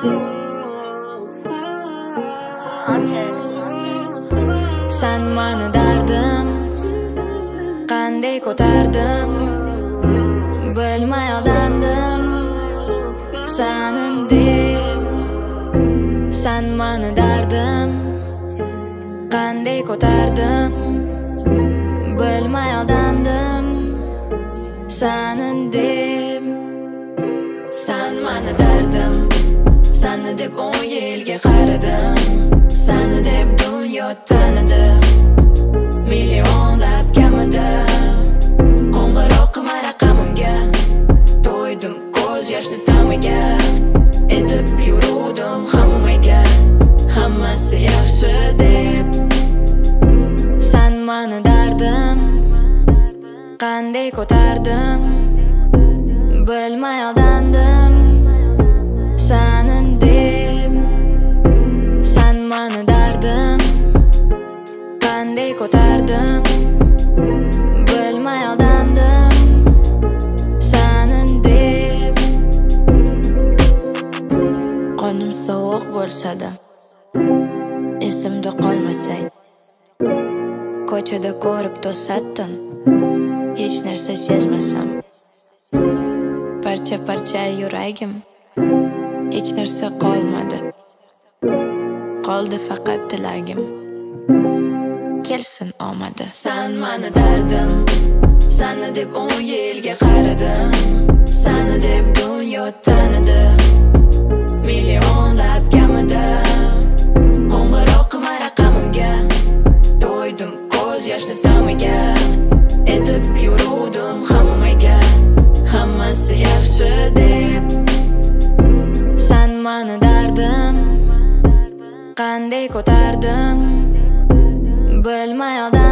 Sen mani dardim qanday ko'tardim, bilmay aldandim sanin deb. Sen mani dardim qanday ko'tardim, bilmay aldandim sanin deb. Sen mani dardim, seni deb 10 yilga qaradim, seni deb dunyo tanidim, millionlab kamida. Qo'ng'iroq qilma raqamimga, to'ydim ko'z yoshli tamiga, etib yuruvdim hammaga, hammasi yaxshi deb. Sen mani dardim qanday ko'tardim, bilmay aldandim sanin deb. Sen mani dardim qanday ko'tardim, bilmay aldandim sanin deb. Qonim sovuq bo'lsa-da, esimda qolmasay, ko'chada ko'rib to'satdim, hech narsa sezmasam. Parcha parcha yuragim, hech narsa qolmadi, qoldi faqat tilagim, kelsin omadi. Sen mani dardim, seni deb 10 yilga qaradim, seni deb dunyo tanidim, millionlab kamida. Qo'ng'iroq qilma raqamimga, to'ydim ko'z yoshli tamiga, etib yuruvdim hammaga, hammasi yaxshi deb. Sen mani dardim qanday ko'tardim, bilmay aldandim